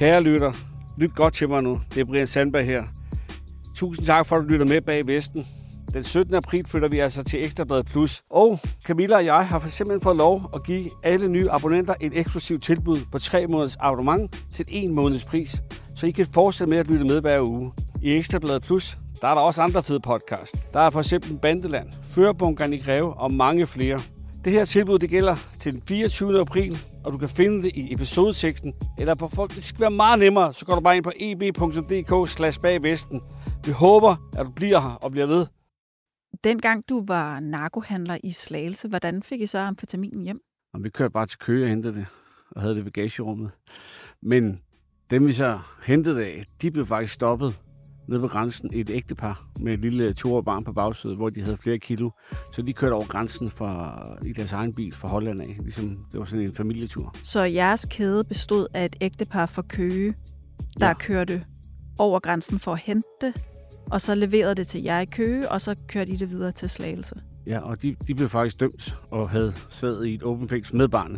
Kære lytter, lyt godt til mig nu. Det er Brian Sandberg her. Tusind tak for, at du lytter med bag Vesten. Den 17. april flytter vi altså til Ekstra Bladet Plus. Og Camilla og jeg har simpelthen fået lov at give alle nye abonnenter et eksklusivt tilbud på 3 måneders abonnement til 1 måneds pris. Så I kan fortsætte med at lytte med hver uge. I Ekstra Bladet Plus, der er der også andre fede podcast. Der er for eksempel Bandeland, Førerbunkeren i Greve og mange flere. Det her tilbud, det gælder til den 24. april, og du kan finde det i episodeteksten. Eller for folk, det skal være meget nemmere, så går du bare ind på eb.dk/bagvesten. Vi håber, at du bliver her og bliver ved. Dengang du var narkohandler i Slagelse, hvordan fik I så amfetaminen hjem? Og vi kørte bare til Køge og hentede det, og havde det i bagagerummet. Men dem vi så hentede af, de blev faktisk stoppet nede ved grænsen i et ægtepar med et lille 2-årigt barn på bagsædet, hvor de havde flere kilo. Så de kørte over grænsen i deres egen bil fra Holland af. Ligesom det var sådan en familietur. Så jeres kæde bestod af et ægtepar fra Køge, der kørte over grænsen for at hente det, og så leverede det til jer i Køge, og så kørte I det videre til Slagelse. Ja, og de blev faktisk dømt og havde sad i et åbent fængsel med barnet.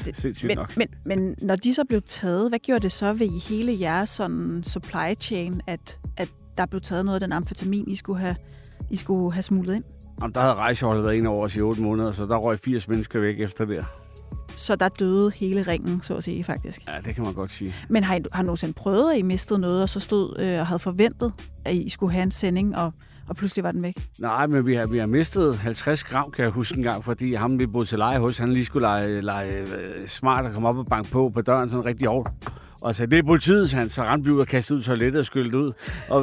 Men når de så blev taget, hvad gjorde det så ved hele jeres sådan supply chain, at der blev taget noget af den amfetamin, I skulle have smuglet ind? Jamen, der havde rejseholdet været inde over os i 8 måneder, så der røg 80 mennesker væk efter det. Så der døde hele ringen, så at sige, faktisk? Ja, det kan man godt sige. Men har I nogensinde prøvet, at I mistede noget, og så stod og havde forventet, at I skulle have en sending, og pludselig var den væk? Nej, men vi har mistet 50 gram, kan jeg huske en gang, fordi ham, vi boede til leje hos, han lige skulle lege smart og komme op og banke på døren sådan rigtig hårdt. Og så det er politiet, så rendte vi ud og kastede ud i toilettet og skyldte ud. Og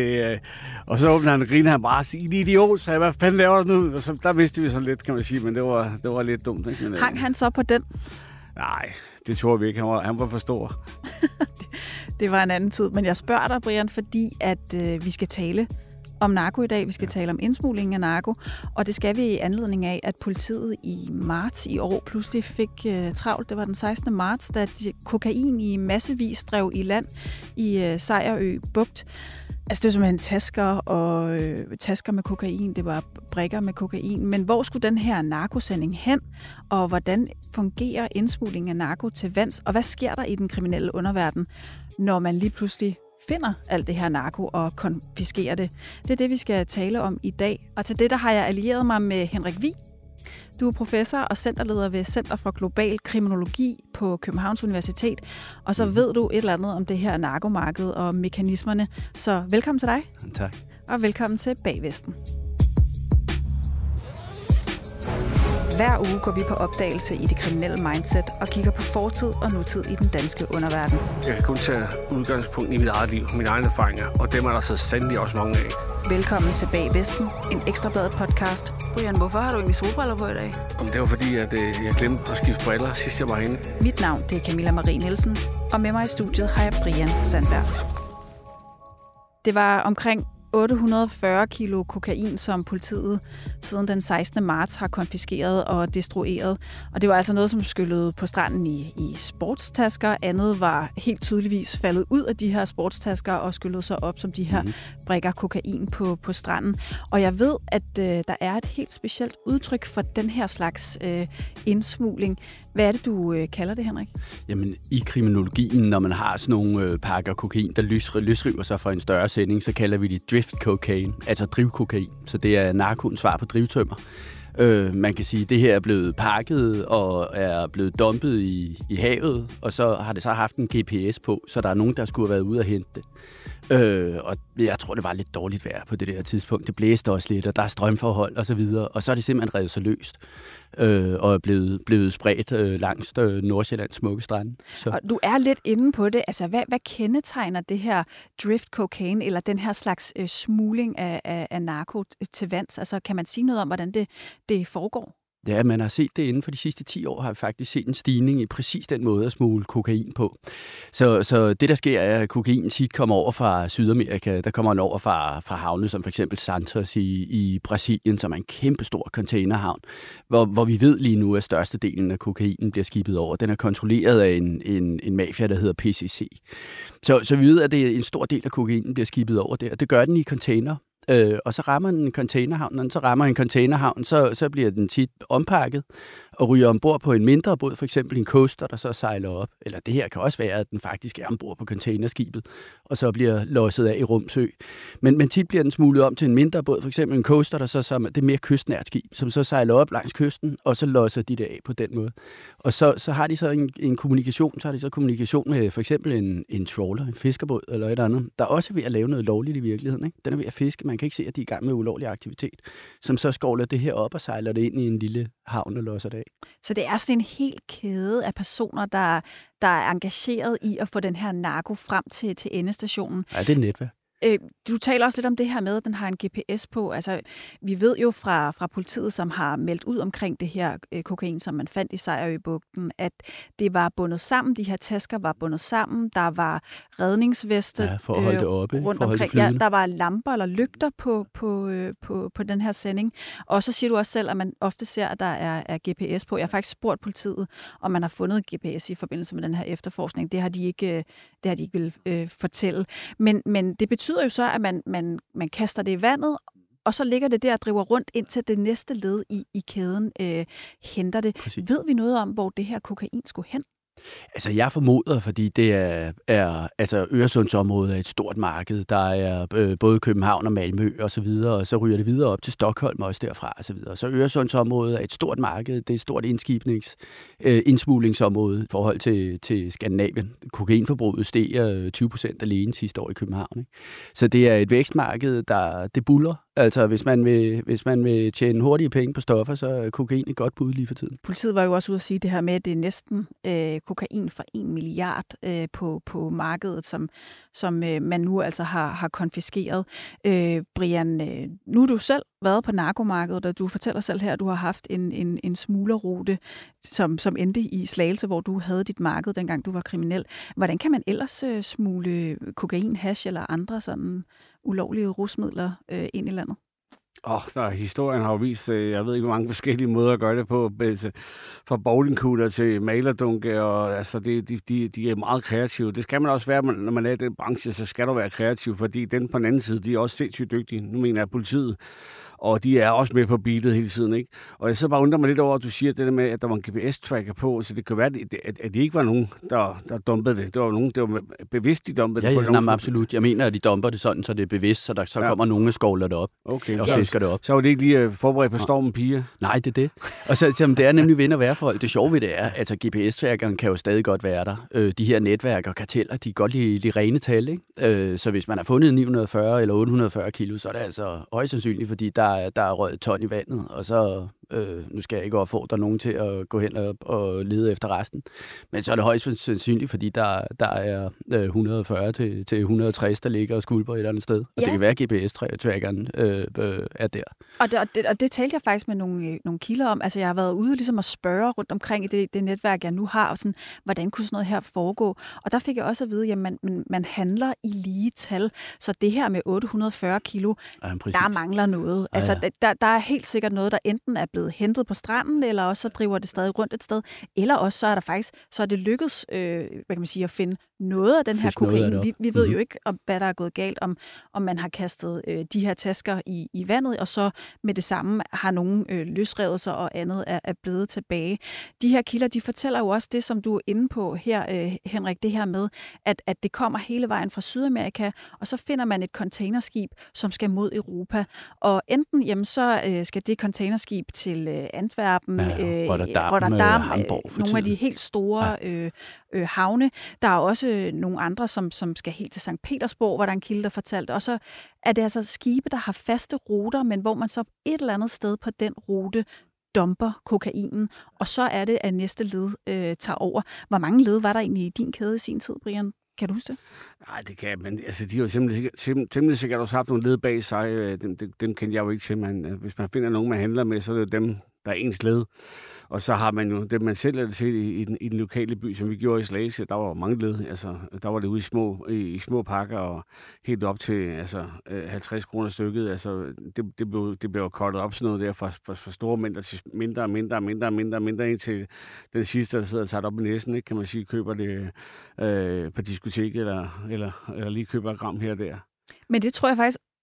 og så åbnede han og grinede han bare og sagde, idiot, så hvad fanden laver du nu? Og så, der vidste vi sådan lidt, kan man sige, men det var lidt dumt. Ikke? Men, hang han så på den? Nej, det tror vi ikke. Han var for stor. Det var en anden tid. Men jeg spørger dig, Brian, fordi at vi skal tale om narko i dag. Vi skal tale om indsmugling af narko, og det skal vi i anledning af, at politiet i marts i år pludselig fik travlt. Det var den 16. marts, da kokain i massevis drev i land i Sejerø Bugt. Altså det var simpelthen tasker med kokain, det var brikker med kokain. Men hvor skulle den her narkosending hen, og hvordan fungerer indsmugling af narko til vands, og hvad sker der i den kriminelle underverden, når man lige pludselig finder alt det her narko og konfiskerer det? Det er det, vi skal tale om i dag. Og til det, der har jeg allieret mig med Henrik Vig. Du er professor og centerleder ved Center for Global Kriminologi på Københavns Universitet. Og så ved du et eller andet om det her narkomarked og mekanismerne. Så velkommen til dig. Tak. Og velkommen til Bagvesten. Hver uge går vi på opdagelse i det kriminelle mindset og kigger på fortid og nutid i den danske underverden. Jeg kan kun tage udgangspunkt i mit eget liv, mine egne erfaringer, og dem er der så sandelig også mange af. Velkommen til Bagvesten, en Ekstra Bladet podcast. Brian, hvorfor har du egentlig solbriller på i dag? Det var fordi, at jeg glemte at skifte briller, sidst jeg var herinde. Mit navn det er Camilla Marie Nielsen, og med mig i studiet har jeg Brian Sandberg. Det var omkring 840 kilo kokain, som politiet siden den 16. marts har konfiskeret og destrueret. Og det var altså noget, som skyllede på stranden i sportstasker. Andet var helt tydeligvis faldet ud af de her sportstasker og skyllede sig op som de her brikker kokain på stranden. Og jeg ved, at der er et helt specielt udtryk for den her slags indsmugling. Hvad er det, du kalder det, Henrik? Jamen, i kriminologien, når man har sådan nogle pakker kokain, der løsriver sig fra en større sending, så kalder vi det drift cocaine, altså drivkokain. Så det er narkoens svar på drivtømmer. Man kan sige, at det her er blevet pakket og er blevet dumpet i havet, og så har det så haft en GPS på, så der er nogen, der skulle have været ude og hente det. Og jeg tror, det var lidt dårligt vejr på det der tidspunkt. Det blæste også lidt, og der er strømforhold og så videre. Og så er det simpelthen revet sig løst og er blevet spredt langs Nordsjællands smukke strande. Så. Og du er lidt inde på det. Altså, hvad kendetegner det her drift cocaine, eller den her slags smugling af narko til vands? Altså, kan man sige noget om, hvordan det foregår? Ja, man har set det inden for de sidste 10 år, har vi faktisk set en stigning i præcis den måde at smugle kokain på. Så det, der sker, er, at kokain tit kommer over fra Sydamerika. Der kommer den over fra havne, som for eksempel Santos i Brasilien, som er en kæmpestor containerhavn, hvor vi ved lige nu, at størstedelen af kokainen bliver skibet over. Den er kontrolleret af en mafia, der hedder PCC. Så vi ved, at det er en stor del af kokainen bliver skibet over der. Det gør den i container. Og så rammer en containerhavn, så bliver den tit ompakket og ryger ombord på en mindre båd, for eksempel en coaster, der så sejler op. Eller det her kan også være, at den faktisk er ombord på containerskibet, og så bliver losset af i Rumsø. Men tit bliver den smuglet om til en mindre båd, for eksempel en coaster, der så det er mere kystnært skib, som så sejler op langs kysten, og så losser de det af på den måde. Og så har de så en kommunikation, kommunikation med for eksempel en trawler, en fiskerbåd eller et andet, der er også ved at lave noget lovligt i virkeligheden. Ikke? Den er ved at fiske, man kan ikke se, at de er i gang med ulovlig aktivitet, som så skovler det her op og sejler det ind i en lille havn og losser det af. Så det er sådan en hel kæde af personer, der er engageret i at få den her narko frem til endestationen. Ja, det er et netværk. Du taler også lidt om det her med, at den har en GPS på. Altså, vi ved jo fra politiet, som har meldt ud omkring det her kokain, som man fandt i Sejerøbugten, at det var bundet sammen. De her tasker var bundet sammen. Der var redningsveste for at holde det oppe, rundt omkring. Ja, der var lamper eller lygter på den her sending. Og så siger du også selv, at man ofte ser, at der er GPS på. Jeg har faktisk spurgt politiet, om man har fundet GPS i forbindelse med den her efterforskning. Det har de ikke vil fortælle. Men det betyder jo så, at man kaster det i vandet, og så ligger det der og driver rundt, indtil det næste led i kæden henter det. Præcis. Ved vi noget om, hvor det her kokain skulle hen? Altså, jeg formoder, fordi det er altså Øresundsområdet er et stort marked. Der er både København og Malmø og så videre, og så ryger det videre op til Stockholm også derfra og så videre. Så Øresundsområdet er et stort marked. Det er et stort indsmuglingsområde i forhold til Skandinavien. Kokainforbruget steg 20% alene sidste år i København. Ikke? Så det er et vækstmarked, det buller. Altså, hvis man vil tjene hurtige penge på stoffer, så er kokain et godt bud lige for tiden. Politiet var jo også ude at sige det her med, at det er næsten kokain for 1 milliard på markedet, som man nu altså har konfiskeret. Brian, nu har du selv været på narkomarkedet, og du fortæller selv her, at du har haft en smuglerrute, som endte i Slagelse, hvor du havde dit marked, dengang du var kriminel. Hvordan kan man ellers smugle kokain, hash eller andre sådan ulovlige rusmidler ind i landet? Historien har jo vist, jeg ved ikke, hvor mange forskellige måder at gøre det på, fra bowlingkugler til malerdunke, og altså, de er meget kreative. Det skal man også være, når man er i den branche, så skal du være kreativ, fordi den på den anden side, de er også sindssygt dygtige. Nu mener jeg politiet, og de er også med på beatet hele tiden, ikke? Og jeg så bare undrer mig lidt over, at du siger det der med, at der var en GPS-tracker på, så det kan være, at det ikke var nogen, der dumpede det. Det var nogen, der var bevidst, de dumpede det. Ja, absolut. Jeg mener, at de dumper det sådan, så det er bevidst, så der kommer nogen og skovler det op og fisker det op. Så var det ikke lige forberedt på stormen, piger? Nej, det er det. Og så det er nemlig vind- og vejrforhold. Det sjove ved det er, at altså, GPS-trackeren kan jo stadig godt være der. De her netværk og karteller, de kan godt lide rene tal, ikke? Så hvis man har fundet 940 eller 840 kilo, så er det altså højst sandsynligt, fordi der er røget et ton i vandet, og så, nu skal jeg ikke opfordre nogen til at gå hen og lede efter resten, men så er det højst sandsynligt, fordi der er 140 til 160, der ligger og skvulper et eller andet sted, og det kan være, at GPS-trackeren er der. Og det talte jeg faktisk med nogle kilder om. Altså, jeg har været ude ligesom at spørge rundt omkring i det netværk, jeg nu har, og sådan, hvordan kunne sådan noget her foregå? Og der fik jeg også at vide, at man handler i lige tal, så det her med 840 kilo, der mangler noget. Altså, der er helt sikkert noget, der enten er blevet hentet på stranden, eller også så driver det stadig rundt et sted, eller også så er der faktisk, så er det lykkedes, hvad kan man sige, at finde noget af den her kokain. Vi ved jo ikke, hvad der er gået galt, om man har kastet de her tasker i vandet, og så med det samme har nogle løsrevet sig, og andet er blevet tilbage. De her kilder, de fortæller jo også det, som du er inde på her, Henrik, det her med, at det kommer hele vejen fra Sydamerika, og så finder man et containerskib, som skal mod Europa. Og enten, jamen, så skal det containerskib til Antwerpen, Rotterdam, Hamburg, nogle af de helt store havne. Der er også nogle andre, som skal helt til Sankt Petersborg, hvor der er en kilde, der fortalte. Og så er det altså skibe, der har faste ruter, men hvor man så et eller andet sted på den rute dumper kokainen, og så er det, at næste led tager over. Hvor mange led var der egentlig i din kæde i sin tid, Brian? Kan du huske det? Nej, det kan jeg, men altså, de har jo temmelig sikkert også haft nogle led bag sig. Dem kendte jeg jo ikke til. Hvis man finder nogen, man handler med, så er det dem, der er ens led. Og så har man jo det, man selv er til i den lokale by, som vi gjorde i Slagelse. Der var mange led. Altså, der var det ude i små pakker og helt op til 50 kroner stykket. Altså, det blev kottet op sådan noget der fra store mængder til mindre indtil den sidste, der sidder og tager det op i næsen, ikke? Kan man sige, køber det på diskoteket eller lige køber et gram her og der. Men det tror jeg faktisk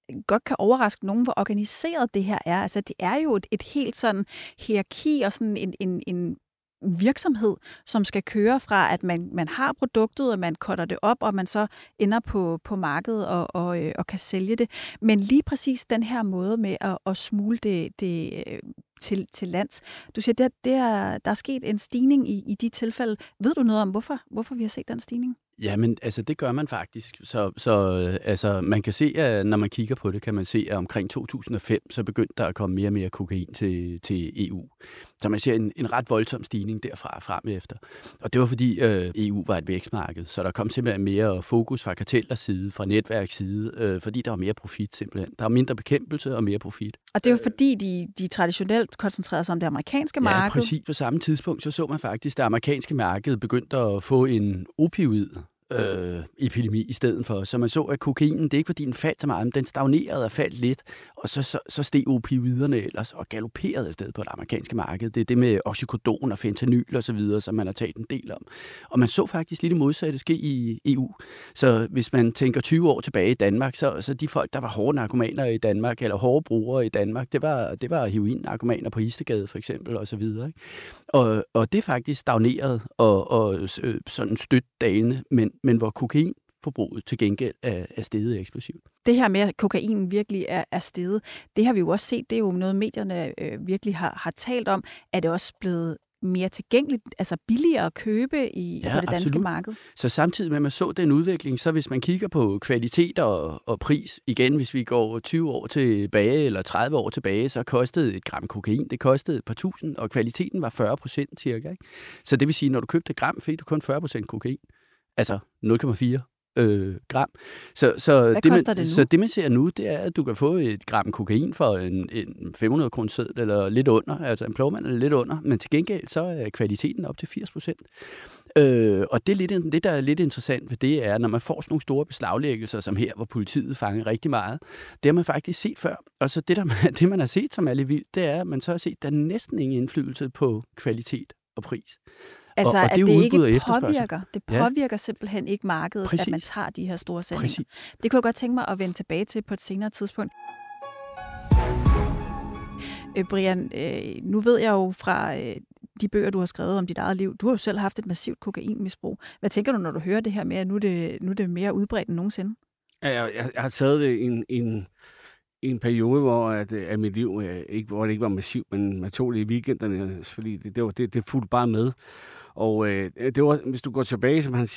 godt kan overraske nogen, hvor organiseret det her er. Altså, det er jo et helt sådan hierarki og sådan en virksomhed, som skal køre fra, at man har produktet, og man cutter det op, og man så ender på markedet og kan sælge det. Men lige præcis den her måde med at smule det til lands. Du siger, der er sket en stigning i de tilfælde. Ved du noget om, hvorfor vi har set den stigning? Jamen, altså det gør man faktisk. Så man kan se, at når man kigger på det, kan man se, at omkring 2005, så begyndte der at komme mere og mere kokain til EU. Så man ser en ret voldsom stigning derfra frem efter. Og det var fordi EU var et vækstmarked, så der kom simpelthen mere fokus fra kartellers side, fra netværks side, fordi der var mere profit simpelthen. Der var mindre bekæmpelse og mere profit. Og det er jo fordi, de traditionelt koncentrerede sig om det amerikanske marked. Ja, præcis. På samme tidspunkt så man faktisk, at det amerikanske marked begyndte at få en opioid epidemi i stedet for. Så man så, at kokainen, det er ikke fordi den faldt så meget, men den stagnerede og faldt lidt, og så steg opioiderne ellers og galopperede afsted på det amerikanske marked. Det er det med oxycodon og fentanyl og så videre, som man har talt en del om. Og man så faktisk lige det modsatte ske i EU. Så hvis man tænker 20 år tilbage i Danmark, så de folk, der var hårde narkomaner i Danmark, eller hårde brugere i Danmark, det var heroin-narkomaner på Istegade for eksempel, og så videre. Ikke? Og det er faktisk stagneret og sådan stødt dalende, men hvor kokainforbruget til gengæld er steget eksplosivt. Det her med, at kokain virkelig er steget, det har vi jo også set, det er jo noget, medierne virkelig har talt om. Er det også blevet mere tilgængeligt, altså billigere at købe på det danske marked? Så samtidig med, at man så den udvikling, så hvis man kigger på kvalitet og pris, igen, hvis vi går 20 år tilbage eller 30 år tilbage, så kostede et gram kokain, det kostede et par tusind, og kvaliteten var 40% cirka. Ikke? Så det vil sige, når du købte et gram, fik du kun 40% kokain. Altså 0,4 gram. Hvad koster det nu? Så det, man ser nu, det er, at du kan få et gram kokain for en 500 kroner seddel eller lidt under, altså en plovmand eller lidt under, men til gengæld så er kvaliteten op til 80%. Og det, der er lidt interessant ved det, er, når man får sådan nogle store beslaglæggelser, som her, hvor politiet fanger rigtig meget, det har man faktisk set før. Og så det man har set, som er lidt vildt, det er, at man så har set, at der er næsten ingen indflydelse på kvalitet og pris. Altså, og at det ikke påvirker simpelthen ikke markedet, præcis, at man tager de her store sendinger. Præcis. Det kunne jeg godt tænke mig at vende tilbage til på et senere tidspunkt. Brian, nu ved jeg jo fra de bøger, du har skrevet om dit eget liv, du har jo selv haft et massivt kokainmisbrug. Hvad tænker du, når du hører det her med, at nu er det mere udbredt end nogensinde? Jeg har taget det i en periode, hvor at mit liv hvor det ikke var massivt, men man tog det i weekenderne, fordi det fulgte bare med. Og det var, hvis du går tilbage, som han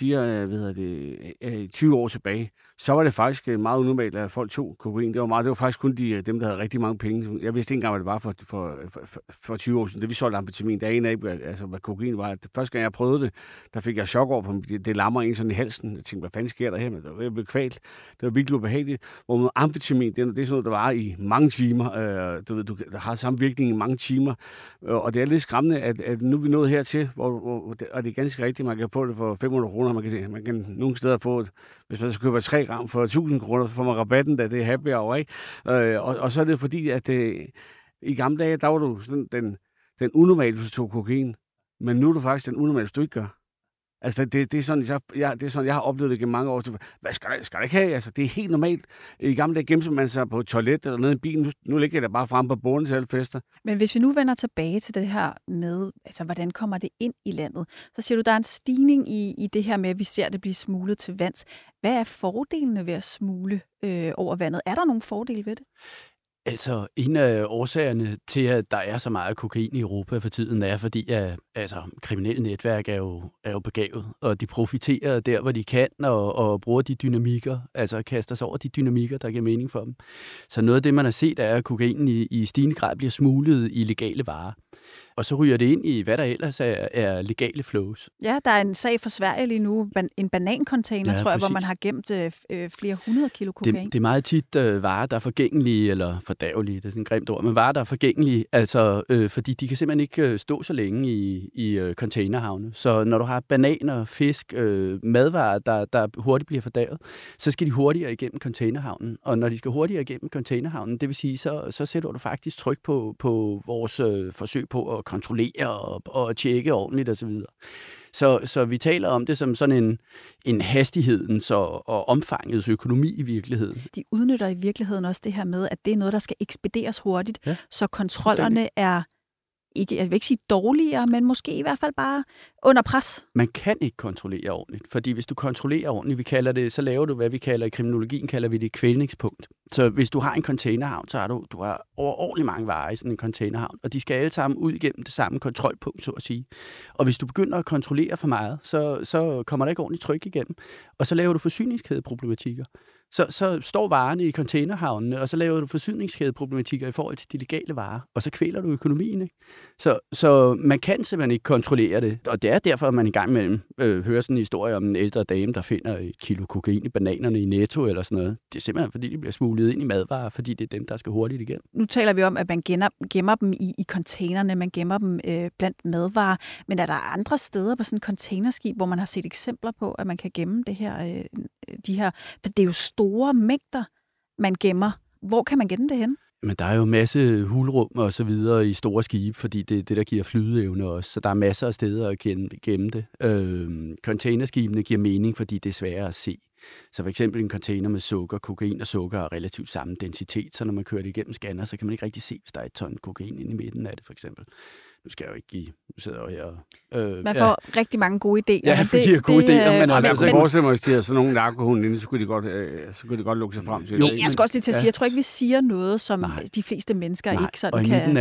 siger, 20 år tilbage, så var det faktisk meget unormalt, at folk tog kokain. Det var faktisk kun dem, der havde rigtig mange penge. Jeg vidste ikke engang, hvad det var for 20 år siden. Det vi solgte amfetamin, der aner ikke, altså, hvad kokain var. Første gang jeg prøvede det, der fik jeg chok over, for det lammer en sådan i halsen. Jeg tænkte, hvad fanden sker der her? Men jeg blev kvalt. Det var virkelig ubehageligt. Hvor amfetamin, det er sådan noget, der var i mange timer. Der har samme virkning i mange timer. Og det er lidt skræmmende, at nu er vi nået hertil, og det er ganske rigtigt, man kan få det for 500 kroner. Man kan nogle steder få det, hvis man så køber 3 gram for 1000 kroner, så får man rabatten, da det er happy hour, ikke? Og så er det fordi, at i gamle dage, der var du sådan den unormale, hvis du tog kokain. Men nu er du faktisk den unormale, hvis du ikke gør. Altså, det er sådan, jeg har oplevet det gennem mange år. Hvad skal der ikke have? Altså, det er helt normalt. I gamle dage gemte man sig på et toilet eller nede i bilen. Nu ligger jeg bare frem på borden til alle fester. Men hvis vi nu vender tilbage til det her med, altså, hvordan kommer det ind i landet? Så siger du, der er en stigning i det her med, at vi ser det blive smuglet til vands. Hvad er fordelene ved at smugle over vandet? Er der nogle fordele ved det? Altså, en af årsagerne til, at der er så meget kokain i Europa for tiden, er fordi, at kriminelle netværk er jo begavet, og de profiterer der, hvor de kan, og bruger de dynamikker, altså kaster sig over de dynamikker, der giver mening for dem. Så noget af det, man har set, er, at kokainen i stigende grad bliver smuglet i legale varer. Og så ryger det ind i, hvad der ellers er legale flows. Ja, der er en sag fra Sverige lige nu, en banancontainer, tror jeg, hvor man har gemt flere 100 kilo kokain. Det er meget tit varer, der er forgængelige, eller fordærvelige, det er sådan et grimt ord, men varer, der er forgængelige, altså fordi de kan simpelthen ikke stå så længe i containerhavne. Så når du har bananer, fisk, madvarer, der hurtigt bliver fordærvet, så skal de hurtigere igennem containerhavnen. Og når de skal hurtigere igennem containerhavnen, det vil sige, så sætter du faktisk tryk på vores forsøg på at kontrollere og tjekke ordentligt osv. Så vi taler om det som sådan en hastighedens og omfangets økonomi i virkeligheden. De udnytter i virkeligheden også det her med, at det er noget, der skal ekspederes hurtigt, så kontrollerne er ikke, jeg vil ikke sige dårligere, men måske i hvert fald bare under pres. Man kan ikke kontrollere ordentligt, fordi hvis du kontrollerer ordentligt, vi kalder det, så laver du, hvad vi kalder i kriminologien, kalder vi det kvælningspunkt. Så hvis du har en containerhavn, så har du har overordentligt mange varer i sådan en containerhavn, og de skal alle sammen ud igennem det samme kontrolpunkt, så at sige. Og hvis du begynder at kontrollere for meget, så kommer der ikke ordentligt tryk igennem, og så laver du forsyningskædeproblematikker. Så står varerne i containerhavnene, og så laver du forsyningskædeproblematikker i forhold til de legale varer, og så kvæler du økonomien, ikke? Så man kan simpelthen ikke kontrollere det, og det er derfor, at man i gang imellem hører sådan en historie om en ældre dame, der finder et kilo kokain i bananerne i Netto eller sådan noget. Det er simpelthen, fordi de bliver smuglet ind i madvarer, fordi det er dem, der skal hurtigt igennem. Nu taler vi om, at man gemmer dem i containerne, man gemmer dem blandt madvarer, men er der andre steder på sådan et containerskib, hvor man har set eksempler på, at man kan gemme det her, de her, for det er jo store mængder, man gemmer. Hvor kan man gemme det hen? Men der er jo en masse hulrum og så videre i store skibe, fordi det er det, der giver flydeevne også. Så der er masser af steder at gemme det. Containerskibene giver mening, fordi det er sværere at se. Så for eksempel en container med sukker, kokain og sukker har relativt samme densitet, så når man kører det igennem scanner, så kan man ikke rigtig se, hvis der er et ton kokain inde i midten af det, for eksempel. Nu skal jeg jo ikke give... Nu sidder jeg her. Man får rigtig mange gode idéer. Ja, det giver gode idéer, men altså... Jeg kunne forestille mig, at sådan nogle narkohunde inde, så kunne de godt lukke sig frem til det. Jeg skal også lige til at sige, jeg tror ikke, vi siger noget, som de fleste mennesker ikke sådan kan... og i midten af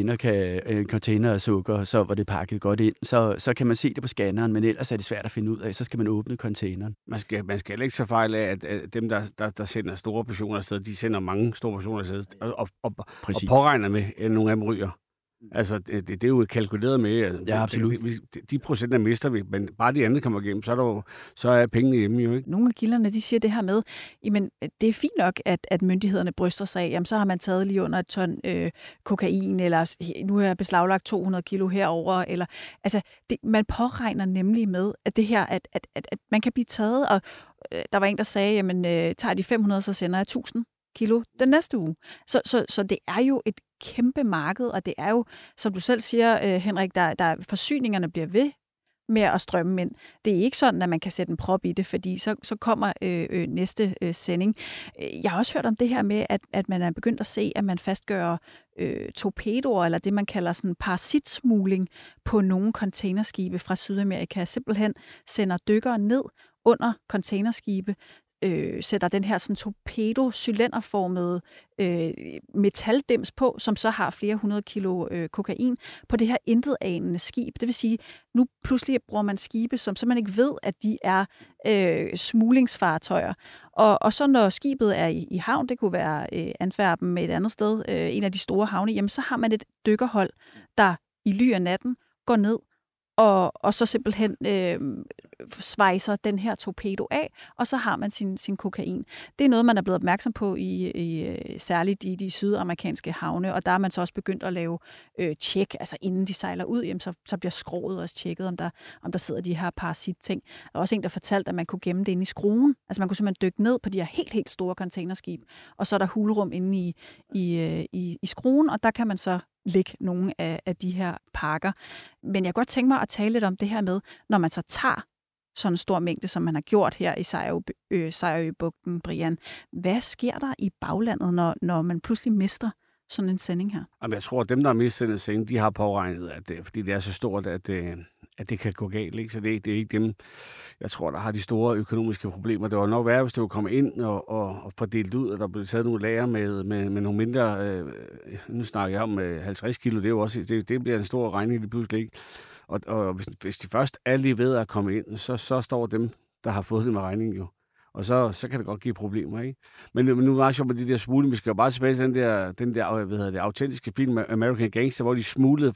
en container af sukker, så var det pakket godt ind, så kan man se det på scanneren, men ellers er det svært at finde ud af, så skal man åbne containeren. Man skal ikke så fejl af, at dem, der sender store portioner afsted, de sender mange store portioner afsted, og påregner med, nogle af dem ryger. Altså, det er jo kalkuleret med. Altså, ja, absolut. De procenter mister vi, men bare de andre kommer igennem, så er pengene hjemme jo ikke. Nogle af kilderne, de siger det her med, jamen, det er fint nok, at myndighederne bryster sig af, jamen, så har man taget lige under et ton kokain, eller nu har jeg beslaglagt 200 kilo herover, eller, altså, man påregner nemlig med, at det her, at man kan blive taget, og der var en, der sagde, jamen, tager de 500, så sender jeg 1000 kilo den næste uge. Så det er jo et kæmpe marked, og det er jo, som du selv siger, Henrik, der forsyningerne bliver ved med at strømme ind. Det er ikke sådan, at man kan sætte en prop i det, fordi så kommer næste sending. Jeg har også hørt om det her med, at man er begyndt at se, at man fastgør torpedoer, eller det, man kalder sådan parasitsmugling på nogle containerskibe fra Sydamerika. Simpelthen sender dykkere ned under containerskibe, sætter den her sådan torpedo-cylinderformede metaldims på, som så har flere 100 kilo kokain på det her intetanende skib. Det vil sige, nu pludselig bruger man skibe, som man ikke ved, at de er smuglingsfartøjer. Og så når skibet er i havn, det kunne være Antwerpen med et andet sted, en af de store havne, jamen så har man et dykkerhold, der i ly af natten går ned og så simpelthen svejser den her torpedo af, og så har man sin kokain. Det er noget, man er blevet opmærksom på særligt i de sydamerikanske havne, og der er man så også begyndt at lave tjek, altså inden de sejler ud, jamen, så bliver skroget også tjekket, om der sidder de her parasitting. Der er også en, der fortalte, at man kunne gemme det inde i skruen. Altså man kunne simpelthen dykke ned på de her helt, helt store containerskib, og så er der hulrum inde i skruen, og der kan man så lægge nogle af de her pakker. Men jeg kan godt tænke mig at tale lidt om det her med, når man så tager sådan en stor mængde, som man har gjort her i Sejerøbugten, Brian. Hvad sker der i baglandet, når man pludselig mister sådan en sending her? Jamen, jeg tror, at dem, der har mistet en sending, de har påregnet, at fordi det er så stort, at det kan gå galt. Ikke? Så det er ikke dem, jeg tror, der har de store økonomiske problemer. Det var nok værre, hvis det var kommet ind og fordelt ud, og der blev taget nogle lager med nogle mindre... nu snakker jeg om 50 kilo, det er jo også, det bliver en stor regning, det pludselig ikke. Og hvis de først er lige ved at komme ind, så står dem, der har fået det med regningen jo. Og så kan det godt give problemer, ikke? Men nu er det sjovt med de der smugling. Vi skal jo bare tilbage til den der autentiske film American Gangster, hvor de smuglede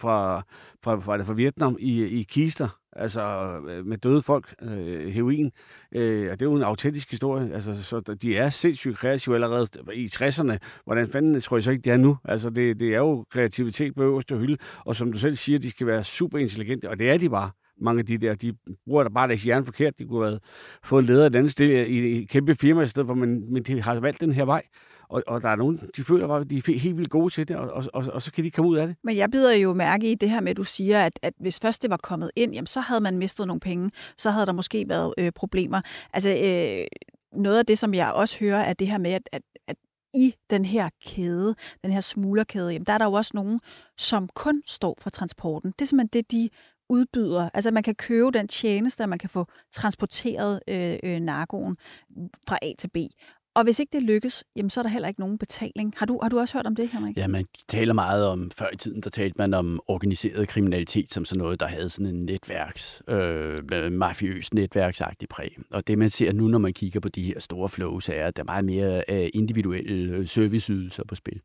fra Vietnam i kister, altså med døde folk, heroin. Og det er jo en autentisk historie. Altså, så de er sindssygt kreative allerede i 60'erne. Hvordan fanden tror jeg så ikke, det er nu? Altså, det er jo kreativitet på øverste hylde. Og som du selv siger, de skal være super intelligente, og det er de bare. Mange af de der, de bruger da bare deres hjerne forkert. De kunne have fået leder et andet sted i et kæmpe firma i stedet for, men de har valgt den her vej. Og der er nogen, de føler, at de er helt vildt gode til det, og så kan de komme ud af det. Men jeg bider jo mærke i det her med, at du siger, at hvis først det var kommet ind, jamen, så havde man mistet nogle penge, så havde der måske været problemer. Altså noget af det, som jeg også hører, er det her med, at i den her kæde, den her smuglerkæde, jamen, der er der jo også nogen, som kun står for transporten. Det er simpelthen det, de udbyder. Altså man kan købe den tjeneste, og man kan få transporteret narkoen fra A til B. Og hvis ikke det lykkes, jamen, så er der heller ikke nogen betaling. Har du også hørt om det, Henrik? Ja, man taler meget om, før i tiden, der talte man om organiseret kriminalitet som sådan noget, der havde sådan en mafiøs netværksagtig præg. Og det man ser nu, når man kigger på de her store flows, er, at der er meget mere individuelle serviceydelser på spil.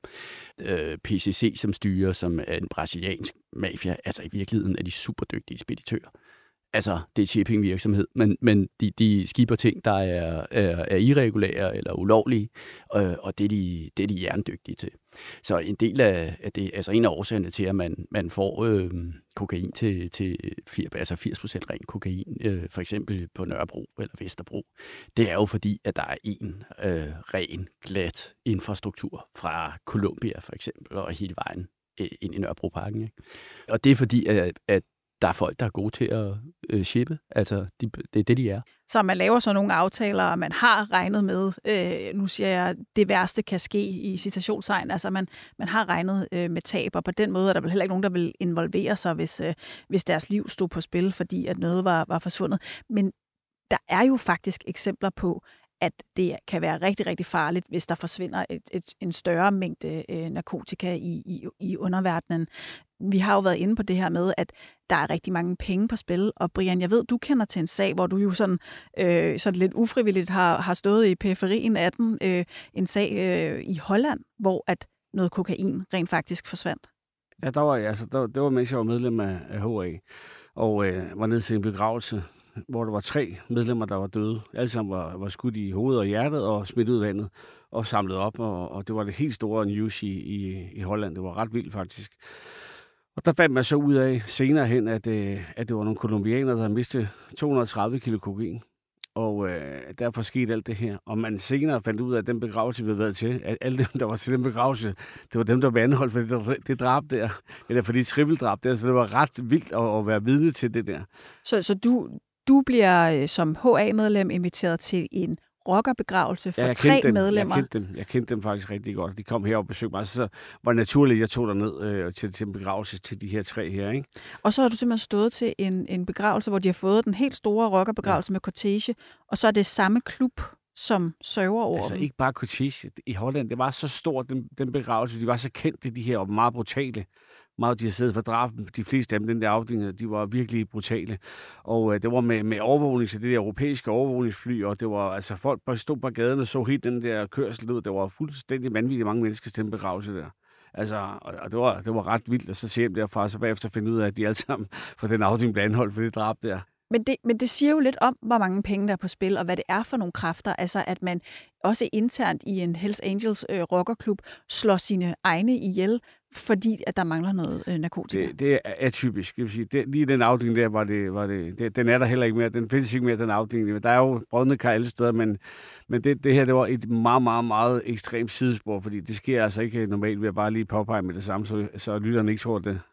PCC som styrer, som er en brasiliansk mafia, altså i virkeligheden er de super dygtige speditører. Altså, det er shipping-virksomhed, men de skipper ting, der er irregulære eller ulovlige, og det er de jerndygtige til. Så en del af det, altså en af årsagerne til, at man får kokain til 80% ren kokain, for eksempel på Nørrebro eller Vesterbro, det er jo fordi, at der er en ren, glat infrastruktur fra Colombia for eksempel, og hele vejen ind i Nørrebroparken. Ikke? Og det er fordi, at der er folk, der er gode til at shippe. Altså, det er det, de er. Så man laver så nogle aftaler, og man har regnet med, nu siger jeg, det værste kan ske i citationstegn. Altså, man har regnet med tab, og på den måde er der vel heller ikke nogen, der vil involvere sig, hvis deres liv stod på spil, fordi at noget var forsvundet. Men der er jo faktisk eksempler på, at det kan være rigtig, rigtig farligt, hvis der forsvinder en større mængde narkotika i underverdenen. Vi har jo været inde på det her med, at der er rigtig mange penge på spil, og Brian, jeg ved, du kender til en sag, hvor du jo sådan lidt ufrivilligt har stået i periferien af den, en sag i Holland, hvor at noget kokain rent faktisk forsvandt. Ja, det var mens jeg var medlem af HA, og var nede til en begravelse, hvor der var 3 medlemmer, der var døde. Alle sammen var skudt i hovedet og hjertet og smidt ud vandet og samlet op, og det var det helt store news i Holland. Det var ret vildt faktisk. Og der fandt man så ud af senere hen, at det var nogle kolumbianere, der havde mistet 230 kilo kokain. Og derfor skete alt det her. Og man senere fandt ud af, at den begravelse, vi havde været til, at alle dem, der var til den begravelse, det var dem, der var anholdt for det drab der. Eller for det trippeldrab der. Så det var ret vildt at være vidne til det der. Så du bliver som HA-medlem inviteret til en rockerbegravelse for 3 medlemmer. Jeg kendte dem faktisk rigtig godt. De kom her og besøgte mig, så var det naturligt, at jeg tog derned til en begravelse til de her 3 her. Ikke? Og så har du simpelthen stået til en begravelse, hvor de har fået den helt store rockerbegravelse med cortege, og så er det samme klub, som sørger over altså dem. Ikke bare cortege. I Holland, det var så stort, den begravelse. De var så kendte, de her, og meget brutale. Meget, de har siddet for drab. De fleste af dem, den der afdeling, de var virkelig brutale. Og det var med overvågning, så det der europæiske overvågningsfly, og det var altså folk, der stod på gaden og så helt den der kørsel ud. Det var fuldstændig vanvittigt mange mennesker til den begravelse der. Altså, og det var ret vildt at så se dem derfra, så bagefter finde ud af, at de alle sammen for den afdeling blev anholdt for det drab der. Men det siger jo lidt om, hvor mange penge der er på spil, og hvad det er for nogle kræfter. Altså, at man også internt i en Hells Angels rockerklub slår sine egne ihjel, fordi at der mangler noget narkotika. Det er atypisk, skal vi sige. Lige den afdeling der var det, den er der heller ikke mere. Den findes ikke mere, den afdeling. Der er jo brødne kar alle steder, men det her, det var et meget, meget, meget ekstremt sidespor, fordi det sker altså ikke normalt ved at bare lige påpege med det samme, så lytterne ikke tror det.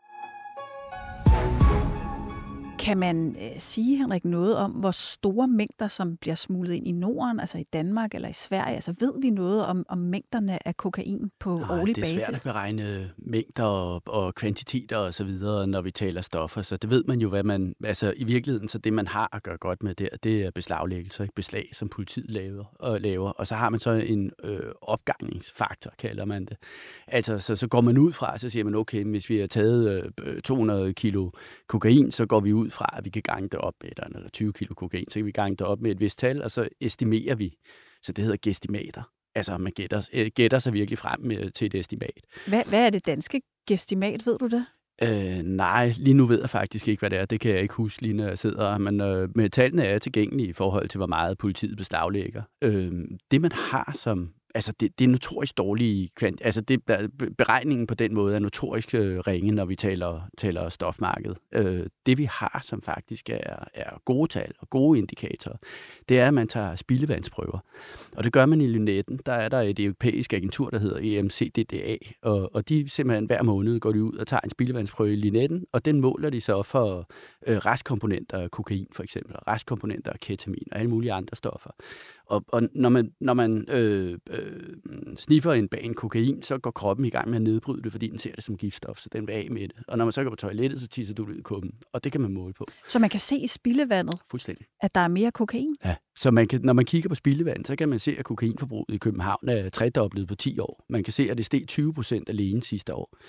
Kan man sige, Henrik, noget om, hvor store mængder, som bliver smuglet ind i Norden, altså i Danmark eller i Sverige? Altså ved vi noget om mængderne af kokain på årlig basis? Det er svært at beregne mængder og kvantiteter og så videre, når vi taler stoffer. Så det ved man jo, hvad man... Altså i virkeligheden, så det man har at gøre godt med der, det er beslaglæggelse, ikke? Beslag, som politiet laver. Og så har man så en opgangningsfaktor, kalder man det. Altså så går man ud fra, så siger man, okay, hvis vi har taget 200 kilo kokain, så går vi ud fra, at vi kan gange det op med eller 20 kilo kokain, så kan vi gange det op med et vist tal, og så estimerer vi. Så det hedder gestimater. Altså, man gætter sig virkelig frem til et estimat. Hvad er det danske gestimat, ved du det? Nej, lige nu ved jeg faktisk ikke, hvad det er. Det kan jeg ikke huske, lige når jeg sidder. Men tallene er tilgængelige i forhold til, hvor meget politiet beslaglægger. Det, man har som altså det er notorisk dårlige altså beregningen på den måde er notorisk ringe, når vi taler stofmarked. Det vi har, som faktisk er gode tal og gode indikatorer, det er, at man tager spildevandsprøver. Og det gør man i Lynetten. Der er der et europæisk agentur, der hedder EMCDDA, og de simpelthen hver måned går de ud og tager en spildevandsprøve i Lynetten, og den måler de så for restkomponenter af kokain for eksempel, og restkomponenter af ketamin og alle mulige andre stoffer. Og når man sniffer en kokain, så går kroppen i gang med at nedbryde det, fordi den ser det som giftstof, så den vil af med det. Og når man så går på toilettet, så tisser du ud i kuppen, og det kan man måle på. Så man kan se i spildevandet, at der er mere kokain? Ja, så når man kigger på spildevand, så kan man se, at kokainforbruget i København er tredoblet på 10 år. Man kan se, at det steg 20% alene sidste år.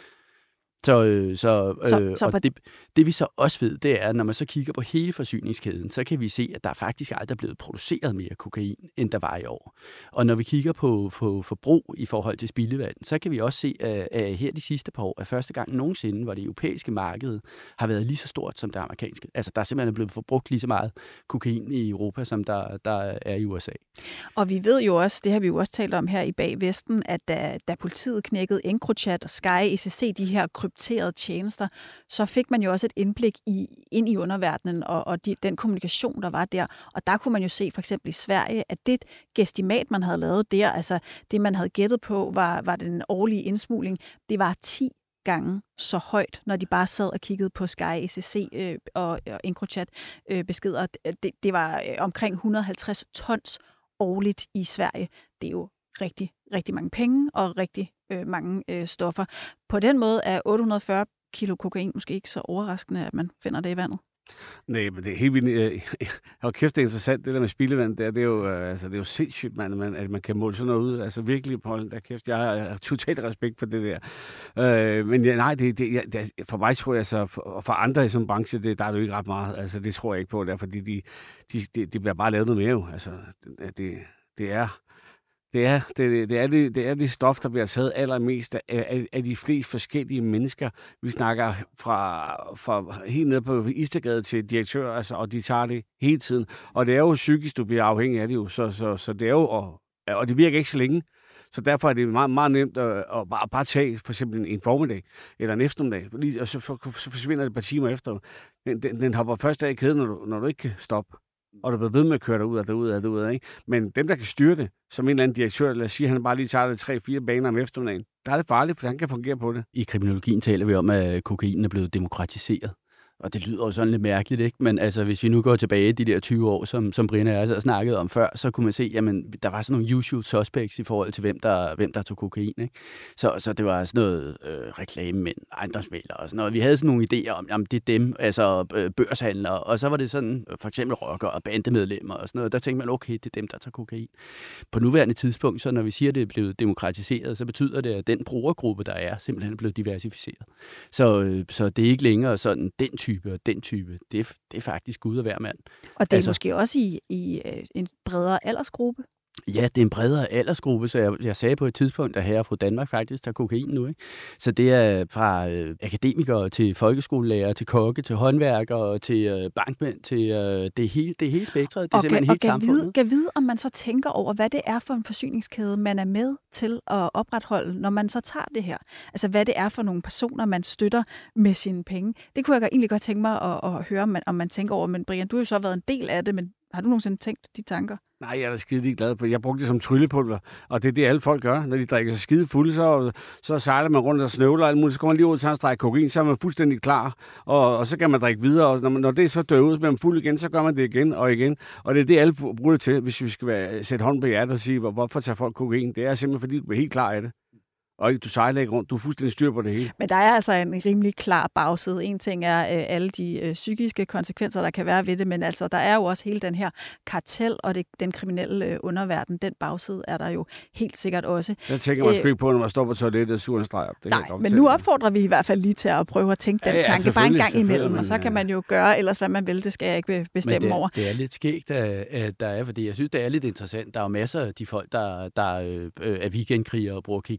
Det vi så også ved, det er, at når man så kigger på hele forsyningskæden, så kan vi se, at der faktisk aldrig er blevet produceret mere kokain, end der var i år. Og når vi kigger på forbrug i forhold til spildevand, så kan vi også se, at her de sidste par år er første gang nogensinde, hvor det europæiske marked har været lige så stort som det amerikanske. Altså der er simpelthen blevet forbrugt lige så meget kokain i Europa, som der er i USA. Og vi ved jo også, det har vi jo også talt om her i Bag Vesten, at da politiet knækkede EncroChat og Sky ECC, de her krypterede tjenester, så fik man jo også et indblik ind i underverdenen og den kommunikation, der var der. Og der kunne man jo se for eksempel i Sverige, at det gestimat, man havde lavet der, altså det, man havde gættet på, var den årlige indsmugling, det var 10 gange så højt, når de bare sad og kiggede på Sky ECC og EncroChat beskeder. Det var omkring 150 tons årligt i Sverige. Det er jo rigtig, rigtig mange penge og rigtig mange stoffer. På den måde er 840 kilo kokain måske ikke så overraskende, at man finder det i vandet. Nej, men det er helt vildt. Og kæft, det er interessant, det der med spildevand, det er jo sindssygt, at man kan måle sådan noget ud. Altså virkelig, der kæft, jeg har totalt respekt for det der. Men nej, for mig tror jeg, og for andre i sådan en branche, der er det jo ikke ret meget. Altså det tror jeg ikke på, der, fordi de bliver bare lavet noget mere jo. Altså det er det stof, der bliver taget allermest af de fleste forskellige mennesker. Vi snakker fra helt ned på Istedgade til direktør, altså, og de tager det hele tiden. Og det er jo psykisk, du bliver afhængig af det jo. Så det er jo, og det virker ikke så længe. Så derfor er det meget, meget nemt at bare tage for eksempel en formiddag eller en eftermiddag, og så forsvinder det et par timer efter. Den hopper først af i kæden, når du ikke kan stoppe. Og du bliver ved med at køre derud, ikke? Men dem, der kan styre det, som en eller anden direktør, lad os sige, at han bare lige tager det 3-4 baner om eftermiddagen, der er det farligt, for han kan fungere på det. I kriminologien taler vi om, at kokain er blevet demokratiseret. Og det lyder jo sådan lidt mærkeligt, ikke? Men altså, hvis vi nu går tilbage de der 20 år, som Brian og jeg snakkede om før, så kunne man se, jamen, der var sådan nogle usual suspects i forhold til, hvem der tog kokain, ikke? Så det var sådan noget reklamemænd, ejendomsmæglere og sådan noget. Vi havde sådan nogle idéer om, jamen, det er dem, altså børshandlere, og så var det sådan, for eksempel rockere og bandemedlemmer og sådan noget. Der tænkte man, okay, det er dem, der tager kokain. På nuværende tidspunkt, så når vi siger, at det er blevet demokratiseret, så betyder det, at den brugergruppe, der er, simpelthen er blevet diversificeret. Så det er ikke længere sådan, den type, det er faktisk Gud og hver mand. Og det er måske også i en bredere aldersgruppe? Ja, det er en bredere aldersgruppe, så jeg sagde på et tidspunkt, at herre fra Danmark faktisk tager kokain nu, ikke? Så det er fra akademikere til folkeskolelærer, til kokke, til håndværkere, til bankmænd, til det hele spektret. Det er simpelthen helt samfundet. Kan vide, om man så tænker over, hvad det er for en forsyningskæde, man er med til at opretholde, når man så tager det her. Altså, hvad det er for nogle personer, man støtter med sine penge. Det kunne jeg egentlig godt tænke mig at høre, om man tænker over. Men Brian, du har jo så været en del af det, men har du nogensinde tænkt de tanker? Nej, jeg er da skide glad for. Jeg brugte det som tryllepulver, og det er det, alle folk gør. Når de drikker sig skide fulde, så sejler man rundt og snøvler og alt muligt. Så går man lige ud og tager en streg kokain, så er man fuldstændig klar, og så kan man drikke videre. Og når det så dør ud, med man fuld igen, så gør man det igen og igen. Og det er det, alle bruger det til, hvis vi skal sætte hånden på hjertet og sige, hvorfor tager folk kokain? Det er simpelthen, fordi du er helt klar af det. Og du sejler ikke rundt. Du er fuldstændig styr på det hele. Men der er altså en rimelig klar bagside. En ting er alle de psykiske konsekvenser, der kan være ved det, men altså, der er jo også hele den her kartel og den kriminelle underverden. Den bagside er der jo helt sikkert også. Den tænker man sgu ikke på, når man står på toilettet og suger en streg op. Nej, men nu opfordrer vi i hvert fald lige til at prøve at tænke den tanke bare en gang imellem, og så kan man jo gøre ellers, hvad man vil. Det skal jeg ikke bestemme over. Det er lidt skægt, at der er, fordi jeg synes, det er lidt interessant. Der er jo masser af de folk, der er weekendkrigere og bruger kokain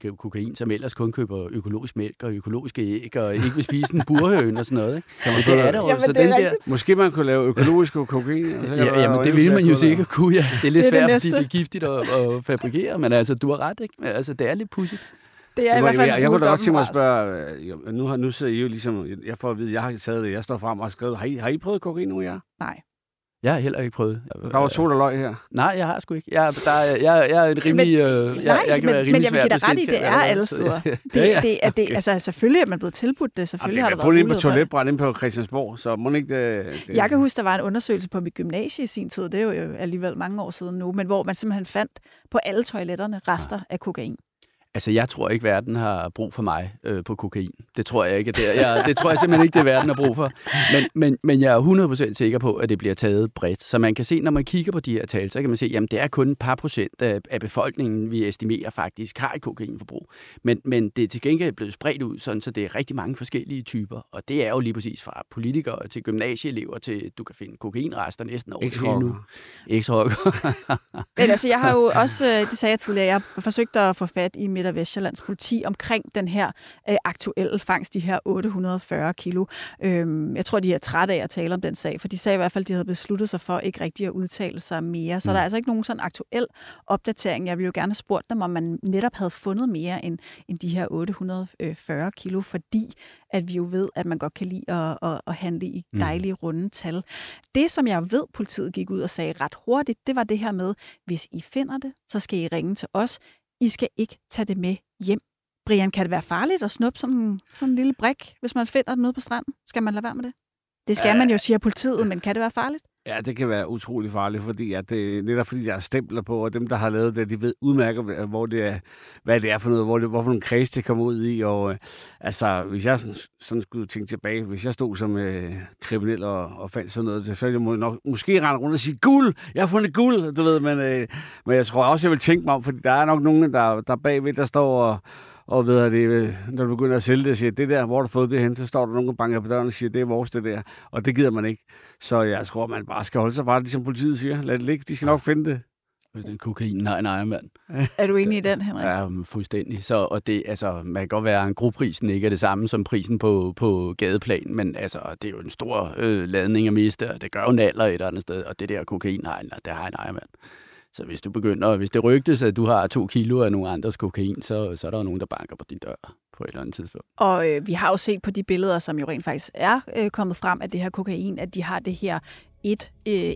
kokain, som ellers kun køber økologisk mælk og økologiske æg, og ikke vil spise en burhøne og sådan noget. Ikke? Det er der jo. Så den der... Måske man kunne lave økologisk kokain. Jamen det vil man jo sikkert kunne, ja. Det er lidt svært, fordi det er giftigt at fabrikere, men altså, du har ret, ikke? Altså, det er lidt pudsigt. Det er i hvert fald jeg kunne da godt tænke mig at spørge, nu sidder I jo ligesom, jeg får at vide, jeg har taget det, jeg står frem og har skrevet, har I prøvet kokain nu, jer? Nej. Jeg har heller ikke prøvet. Der var 2, der løg her. Nej, jeg har sgu ikke. Jeg er en rimelig... jeg kan være rimelig men jeg vil svær give dig ret i, det er alle steder. Altså, selvfølgelig er man blevet tilbudt det. Selvfølgelig har der været mulighed for det. Det er kun inde på toiletbrænd inde på Christiansborg, så må ikke det... Jeg kan huske, der var en undersøgelse på mit gymnasie i sin tid, det er jo alligevel mange år siden nu, men hvor man simpelthen fandt på alle toiletterne rester af kokain. Altså, jeg tror ikke, verden har brug for mig på kokain. Det tror jeg ikke. Det tror jeg simpelthen ikke, det verden har brug for. Men jeg er 100% sikker på, at det bliver taget bredt. Så man kan se, når man kigger på de her tal, så kan man se, jamen det er kun et par procent af befolkningen, vi estimerer faktisk har et kokainforbrug. Men det er til gengæld blevet spredt ud, sådan, så det er rigtig mange forskellige typer. Og det er jo lige præcis fra politikere til gymnasieelever til, du kan finde kokainrester næsten over det hele nu. Eks-rocker. Men altså, jeg har jo også, det sagde jeg tidligere, jeg har forsøgt at få fat i Midt- og Vestjyllands politi omkring den her aktuelle fangst, de her 840 kilo. Jeg tror, de er trætte af at tale om den sag, for de sagde i hvert fald, at de havde besluttet sig for ikke rigtig at udtale sig mere. Så der er altså ikke nogen sådan aktuel opdatering. Jeg ville jo gerne have spurgt dem, om man netop havde fundet mere end de her 840 kilo, fordi at vi jo ved, at man godt kan lide at handle i dejlige runde tal. Det, som jeg ved, politiet gik ud og sagde ret hurtigt, det var det her med, hvis I finder det, så skal I ringe til os. I skal ikke tage det med hjem. Brian, kan det være farligt at snuppe sådan en lille brik, hvis man finder den ude på stranden? Skal man lade være med det? Det skal man jo, siger politiet, men kan det være farligt? Ja, det kan være utrolig farligt, fordi at det netop fordi der er stempler på, og dem, der har lavet det, de ved udmærket, hvor det er, hvad det er for noget, hvorfor nogle kreds det kommer ud i. Og altså, hvis jeg sådan skulle tænke tilbage, hvis jeg stod som kriminel og fandt sådan noget, så ville jeg måske rende rundt og sige, guld! Jeg har fundet guld! Du ved, men jeg tror også, jeg vil tænke mig om, fordi der er nok nogen, der bagved, der står og ved det, når du begynder at sælge det, siger, det der, hvor du har fået det hen, så står der nogen, der banker på døren og siger, det er vores, det der. Og det gider man ikke. Så jeg tror, man bare skal holde sig fra det, ligesom politiet siger. Lad det ligge, de skal nok finde det. Det er kokain, nej, mand. Er du enig i den, Henrik? Ja, fuldstændig. Så, og det, altså, man kan godt være, at en grupprisen ikke er det samme som prisen på gadeplan, men altså, det er jo en stor ladning at miste, og det gør jo en alder et eller andet sted, og det der kokain, det har nej, mand. Så hvis det rygtes, at du har 2 kilo af nogle andres kokain, så er der jo nogen, der banker på din dør på et eller andet tidspunkt. Og vi har jo set på de billeder, som jo rent faktisk er kommet frem af det her kokain, at de har det her 1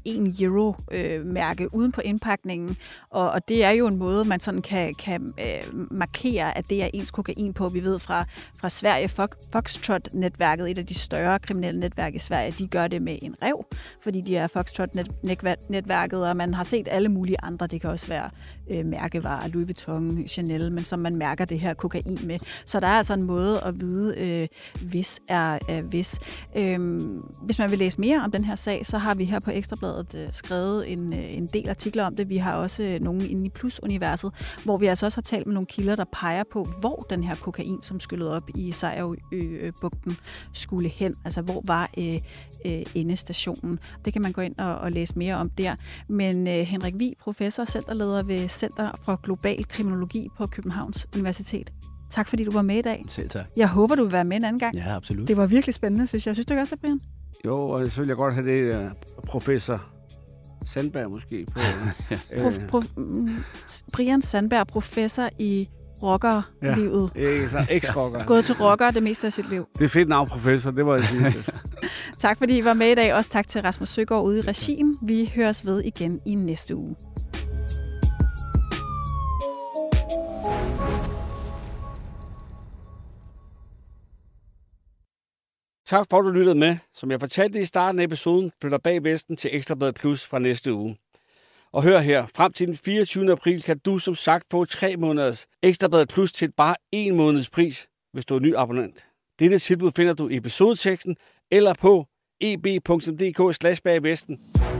euro-mærke uden på indpakningen, og det er jo en måde, man sådan kan markere, at det er ens kokain på. Vi ved fra Sverige, Foxtrot-netværket, et af de større kriminelle netværk i Sverige, de gør det med en ræv, fordi de er Foxtrot-netværket, og man har set alle mulige andre, det kan også være mærkevarer, Louis Vuitton, Chanel, men som man mærker det her kokain med. Så der er altså en måde at vide, hvis er hvis. Hvis man vil læse mere om den her sag, så har vi her på Ekstrabladet skrevet en del artikler om det. Vi har også nogle inde i Plus-universet, hvor vi altså også har talt med nogle kilder, der peger på, hvor den her kokain, som skyllede op i Sejerø-bugten, skulle hen. Altså, hvor var endestationen? Det kan man gå ind og læse mere om der. Men Henrik Vig, professor og centerleder ved Center for Global Kriminologi på Københavns Universitet. Tak fordi du var med i dag. Selv tak. Jeg håber, du vil være med en anden gang. Ja, absolut. Det var virkelig spændende, synes jeg. Synes du ikke også det, Brian? Jo, og så vil jeg godt have det professor Sandberg måske på. Brian Sandberg, professor i rockerlivet. Ja, eks-rocker. Gået til rocker det meste af sit liv. Det er fedt navn, professor. Det var jeg sige. Tak fordi I var med i dag. Også tak til Rasmus Søgaard ude i regien. Vi høres ved igen i næste uge. Tak for, at du lyttede med. Som jeg fortalte i starten af episoden, flytter Bag Vesten til Ekstrabladet Plus fra næste uge. Og hør her, frem til den 24. april kan du som sagt få 3 måneders Ekstrabladet Plus til bare 1 måneds pris, hvis du er ny abonnent. Dette tilbud finder du i episodeteksten eller på eb.dk/bagvesten.